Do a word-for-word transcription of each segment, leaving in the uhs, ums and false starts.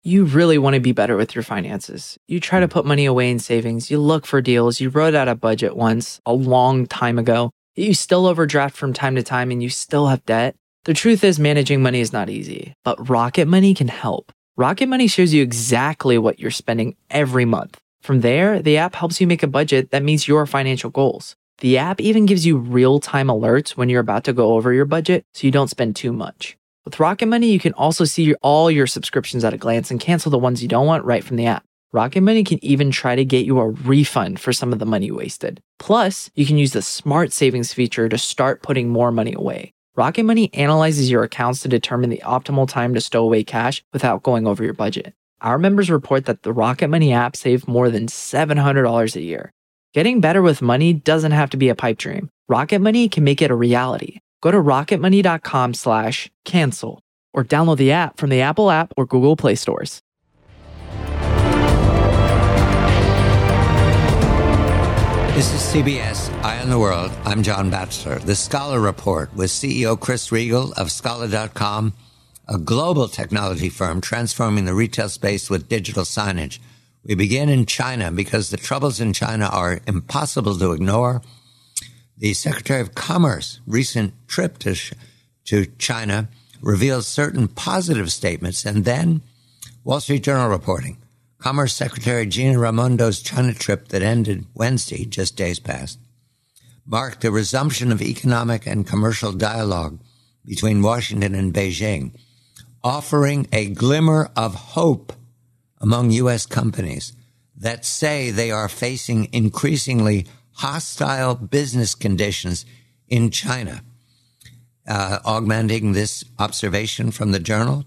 You really want to be better with your finances. You try to put money away in savings. You look for deals. You wrote out a budget once a long time ago. You still overdraft from time to time and you still have debt. The truth is managing money is not easy, but Rocket Money can help. Rocket Money shows you exactly what you're spending every month. From there, the app helps you make a budget that meets your financial goals. The app even gives you real-time alerts when you're about to go over your budget so you don't spend too much. With Rocket Money, you can also see your, all your subscriptions at a glance and cancel the ones you don't want right from the app. Rocket Money can even try to get you a refund for some of the money wasted. Plus, you can use the Smart Savings feature to start putting more money away. Rocket Money analyzes your accounts to determine the optimal time to stow away cash without going over your budget. Our members report that the Rocket Money app saved more than seven hundred dollars a year. Getting better with money doesn't have to be a pipe dream. Rocket Money can make it a reality. Go to rocketmoney.com slash cancel or download the app from the Apple app or Google Play stores. This is C B S Eye on the World. I'm John Batchelor. The Scholar Report with C E O Chris Riegel of Scholar dot com, a global technology firm transforming the retail space with digital signage. We begin in China because the troubles in China are impossible to ignore. The Secretary of Commerce recent trip to to China reveals certain positive statements, and then Wall Street Journal reporting. Commerce Secretary Gina Raimondo's China trip that ended Wednesday, just days past, marked the resumption of economic and commercial dialogue between Washington and Beijing, offering a glimmer of hope among U S companies that say they are facing increasingly hostile business conditions in China. Uh, augmenting this observation from the Journal,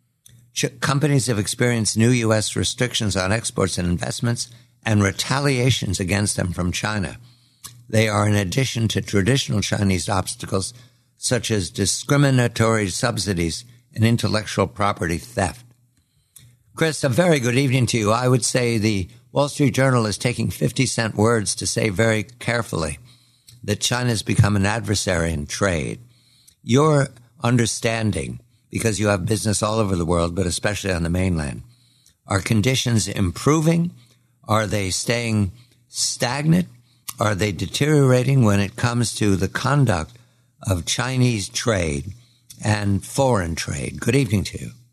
Ch- companies have experienced new U S restrictions on exports and investments and retaliations against them from China. They are in addition to traditional Chinese obstacles such as discriminatory subsidies and intellectual property theft. Chris, a very good evening to you. I would say the Wall Street Journal is taking fifty-cent words to say very carefully that China has become an adversary in trade. Your understanding, because you have business all over the world, but especially on the mainland, are conditions improving? Are they staying stagnant? Are they deteriorating when it comes to the conduct of Chinese trade and foreign trade? Good evening to you.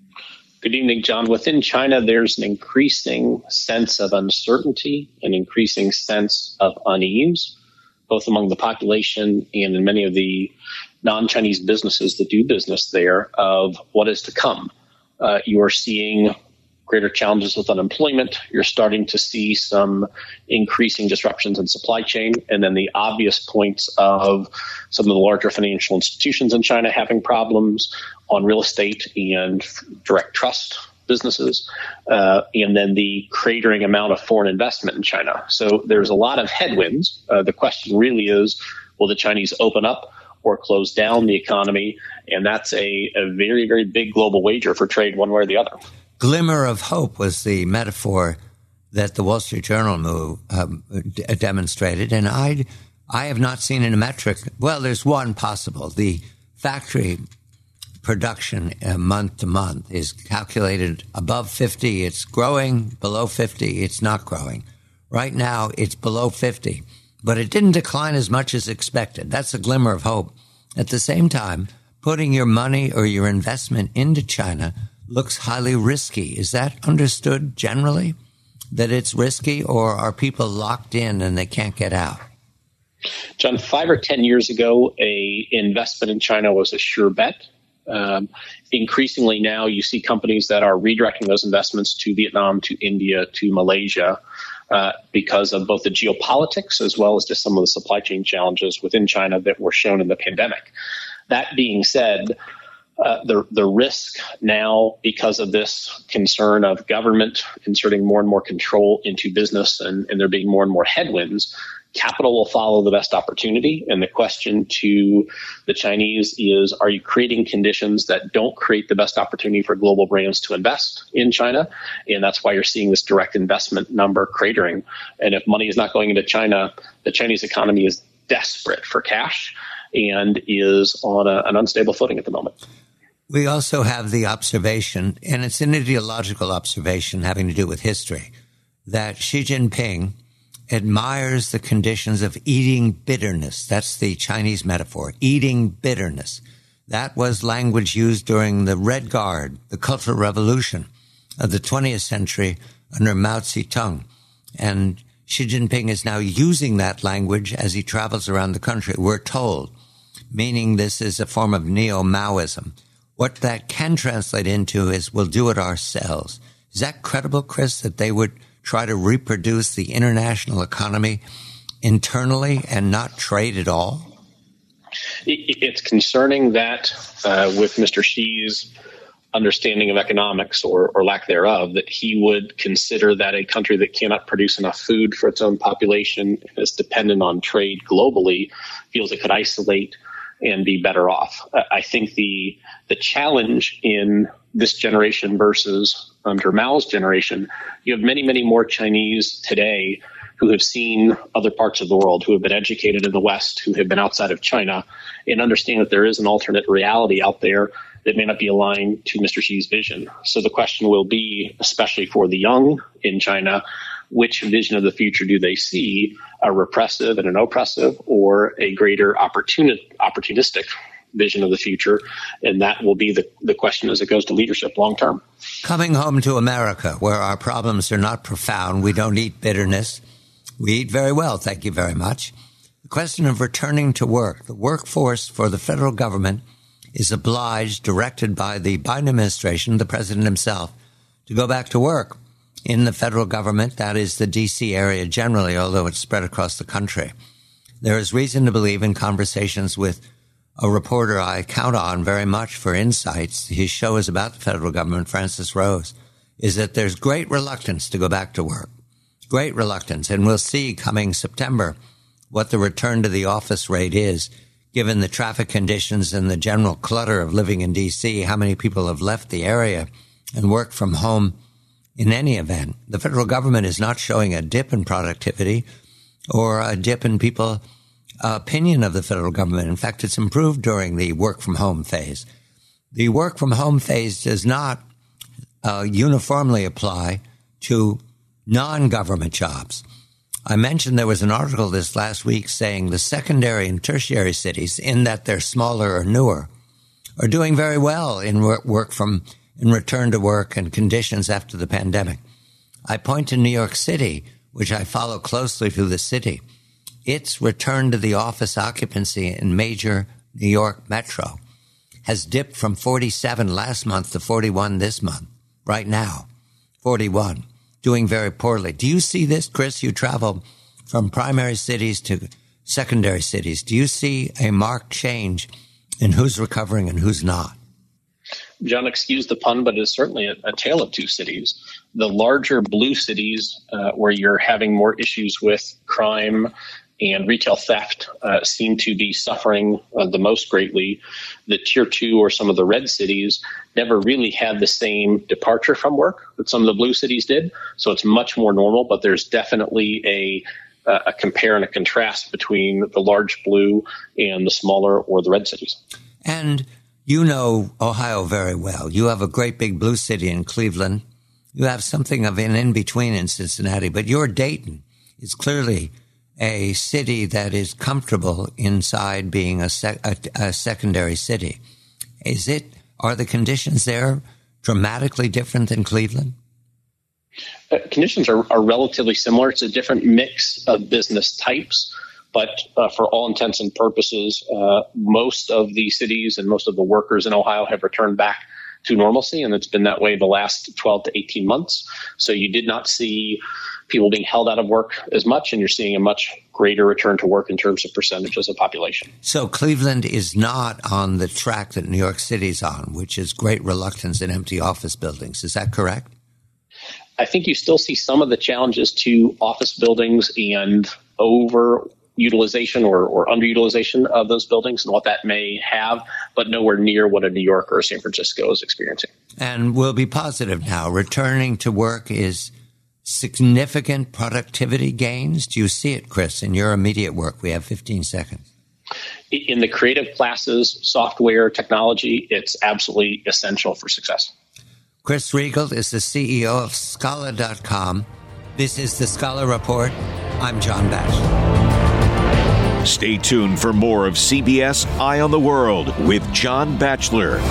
Good evening, John. Within China, there's an increasing sense of uncertainty, an increasing sense of unease, both among the population and in many of the non-Chinese businesses that do business there, of what is to come. Uh, you are seeing greater challenges with unemployment. You're starting to see some increasing disruptions in supply chain. And then the obvious points of some of the larger financial institutions in China having problems on real estate and direct trust businesses, uh, and then the cratering amount of foreign investment in China. So there's a lot of headwinds. Uh, the question really is, will the Chinese open up or close down the economy? And that's a, a very, very big global wager for trade one way or the other. Glimmer of hope was the metaphor that the Wall Street Journal move, um, d- demonstrated. And I, I have not seen in a metric. Well, there's one possible. The factory production uh, month to month is calculated above fifty. It's growing. Below fifty, it's not growing. Right now, it's below fifty. But it didn't decline as much as expected. That's a glimmer of hope. At the same time, putting your money or your investment into China looks highly risky. Is that understood generally, that it's risky, or are people locked in and they can't get out? John, five or ten years ago, a investment in China was a sure bet. Um, increasingly now, you see companies that are redirecting those investments to Vietnam, to India, to Malaysia, uh, because of both the geopolitics as well as just some of the supply chain challenges within China that were shown in the pandemic. That being said, Uh, the the risk now, because of this concern of government inserting more and more control into business and, and there being more and more headwinds, capital will follow the best opportunity. And the question to the Chinese is, are you creating conditions that don't create the best opportunity for global brands to invest in China? And that's why you're seeing this direct investment number cratering. And if money is not going into China, the Chinese economy is desperate for cash and is on a, an unstable footing at the moment. We also have the observation, and it's an ideological observation having to do with history, that Xi Jinping admires the conditions of eating bitterness. That's the Chinese metaphor, eating bitterness. That was language used during the Red Guard, the Cultural Revolution of the twentieth century under Mao Zedong. And Xi Jinping is now using that language as he travels around the country, we're told, meaning this is a form of neo-Maoism. What that can translate into is we'll do it ourselves. Is that credible, Chris, that they would try to reproduce the international economy internally and not trade at all? It's concerning that uh, with Mister Xi's understanding of economics or, or lack thereof, that he would consider that a country that cannot produce enough food for its own population and is dependent on trade globally feels it could isolate and be better off. I think the the challenge in this generation versus under Mao's generation, you have many, many more Chinese today who have seen other parts of the world, who have been educated in the West, who have been outside of China, and understand that there is an alternate reality out there that may not be aligned to Mister Xi's vision. So the question will be, especially for the young in China, which vision of the future do they see, a repressive and an oppressive, or a greater opportuni- opportunistic vision of the future? And that will be the, the question as it goes to leadership long term. Coming home to America, where our problems are not profound, we don't eat bitterness. We eat very well, thank you very much. The question of returning to work. The workforce for the federal government is obliged, directed by the Biden administration, the president himself, to go back to work. In the federal government, that is the D C area generally, although it's spread across the country. There is reason to believe in conversations with a reporter I count on very much for insights. His show is about the federal government, Francis Rose, is that there's great reluctance to go back to work. Great reluctance. And we'll see coming September what the return to the office rate is, given the traffic conditions and the general clutter of living in D C, how many people have left the area and worked from home. In any event, the federal government is not showing a dip in productivity or a dip in people's opinion of the federal government. In fact, it's improved during the work-from-home phase. The work-from-home phase does not uh, uniformly apply to non-government jobs. I mentioned there was an article this last week saying the secondary and tertiary cities, in that they're smaller or newer, are doing very well in work from in return to work and conditions after the pandemic. I point to New York City, which I follow closely through the city. Its return to the office occupancy in major New York metro has dipped from forty-seven last month to forty-one this month. Right now, forty-one, doing very poorly. Do you see this, Chris? You travel from primary cities to secondary cities. Do you see a marked change in who's recovering and who's not? John, excuse the pun, but it's certainly a, a tale of two cities. The larger blue cities, uh, where you're having more issues with crime and retail theft, uh, seem to be suffering uh, the most greatly. The tier two or some of the red cities never really had the same departure from work that some of the blue cities did. So it's much more normal, but there's definitely a, a compare and a contrast between the large blue and the smaller or the red cities. And you know Ohio very well. You have a great big blue city in Cleveland. You have something of an in-between in Cincinnati, but your Dayton is clearly a city that is comfortable inside being a, sec- a, a secondary city. Is it, are the conditions there dramatically different than Cleveland? Uh, conditions are, are relatively similar. It's a different mix of business types. But uh, for all intents and purposes, uh, most of the cities and most of the workers in Ohio have returned back to normalcy, and it's been that way the last twelve to eighteen months. So you did not see people being held out of work as much, and you're seeing a much greater return to work in terms of percentages of population. So Cleveland is not on the track that New York City's on, which is great reluctance in empty office buildings. Is that correct? I think you still see some of the challenges to office buildings and over utilization or, or underutilization of those buildings and what that may have, but nowhere near what a New York or San Francisco is experiencing. And we'll be positive now. Returning to work is significant productivity gains. Do you see it, Chris, in your immediate work? We have fifteen seconds. In the creative classes, software, technology, it's absolutely essential for success. Chris Riegel is the C E O of Scala dot com. This is the Scala Report. I'm John Batchelor. Stay tuned for more of C B S Eye on the World with John Batchelor.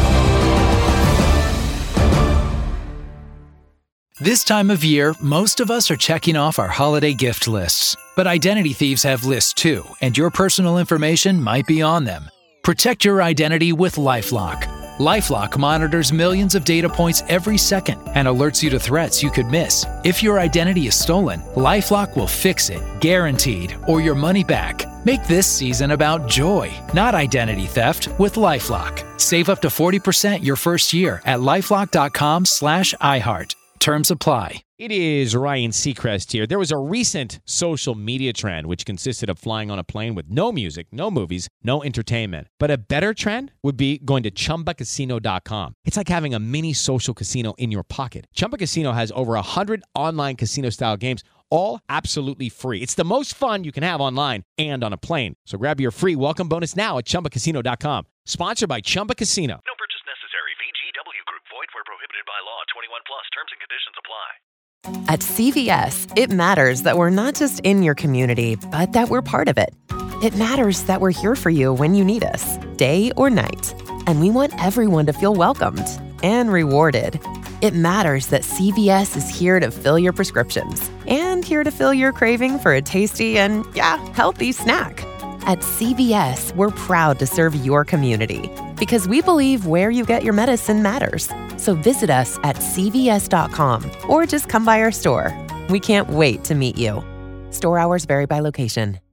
This time of year, most of us are checking off our holiday gift lists. But identity thieves have lists too, and your personal information might be on them. Protect your identity with LifeLock. LifeLock monitors millions of data points every second and alerts you to threats you could miss. If your identity is stolen, LifeLock will fix it, guaranteed, or your money back. Make this season about joy, not identity theft, with LifeLock. Save up to forty percent your first year at LifeLock.com slash iHeart. Terms apply. It is Ryan Seacrest here. There was a recent social media trend which consisted of flying on a plane with no music, no movies, no entertainment. But a better trend would be going to Chumba Casino dot com. It's like having a mini social casino in your pocket. Chumba Casino has over one hundred online casino-style games, all absolutely free. It's the most fun you can have online and on a plane. So grab your free welcome bonus now at Chumba Casino dot com. Sponsored by Chumba Casino. No purchase necessary. V G W Group. Void where prohibited by law. twenty-one plus. Terms and conditions apply. At C V S, it matters that we're not just in your community, but that we're part of it. It matters that we're here for you when you need us, day or night. And we want everyone to feel welcomed and rewarded. It matters that C V S is here to fill your prescriptions and here to fill your craving for a tasty and, yeah, healthy snack. At C V S, we're proud to serve your community because we believe where you get your medicine matters. So visit us at C V S dot com or just come by our store. We can't wait to meet you. Store hours vary by location.